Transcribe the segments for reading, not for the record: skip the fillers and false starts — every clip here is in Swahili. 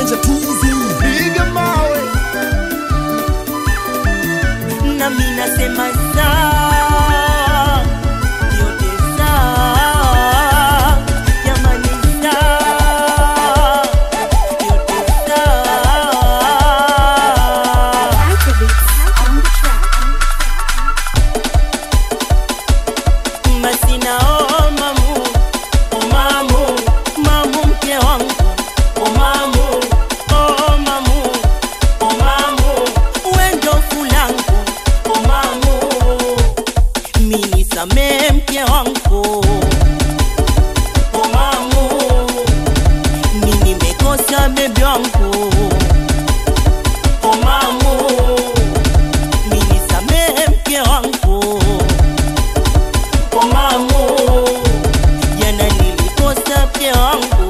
Mjanja tizi piga mawe na mimi nasema saa yote saa jamani saa yote saa masina oh mamu mke wangu oh mamu wendo fulangu oh mamu mini same mke wangu oh mamu mini mekosa bebe wangu oh mamu mini same mke wangu oh mamu jana nilikosa mke wangu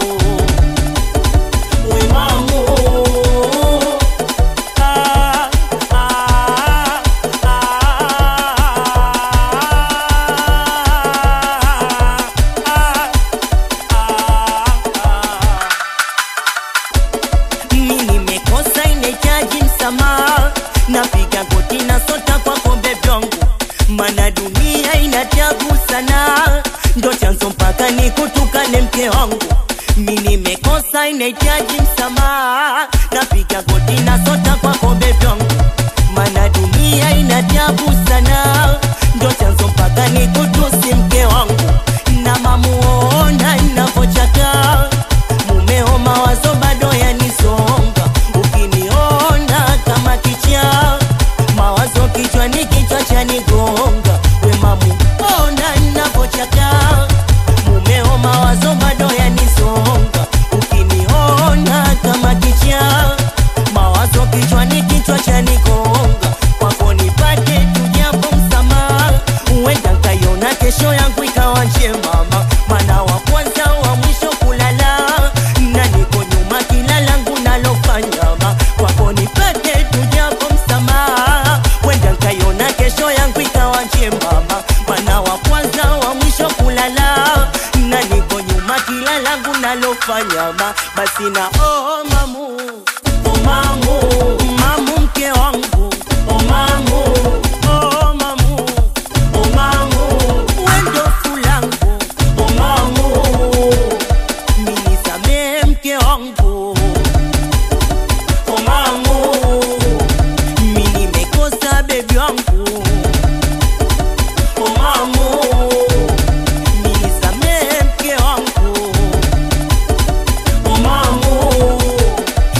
we mamu napiga goti na sota kwa kombe vyangu, mana dunia inatiagu sana, ndo chanzo mpaka nikutukane mke wangu. Mimi nimekosa inahitaji msamaha, napiga goti na sota kwa kombe vyangu, mana dunia inatiagu sana, ndo chanzo mpaka nikutusi mke wangu. Na mamuona ninapochaka mumeo, mawazo bado yanisonga, ukiniona kama kicha mawazo kichwani, kichwa chanigonga. We mamu ona ninapochaka mumeo, mawazo bado yanisonga, ukiniona kama kicha mawazo kichwani, kichwa chanigonga. Kwako nipate tujapo msamaha, uenda nkaiona kesho yangu ikawa njema, mana wa kwanza wa mwisho kulala, na niko nyuma kila langu nalofanya. Kwako nipate tujapo msamaha, uenda nkaiona kesho yangu ikawa njema, mana wa kwanza wa mwisho kulala, na niko nyuma kila langu nalofanya. Basi na oh mamu mke wangu oh mamu wendo fulangu oh mamu mini same mke wangu oh mamu mini mekosa bebi wangu oh mamu mini same mke wangu oh mamu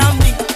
dhambi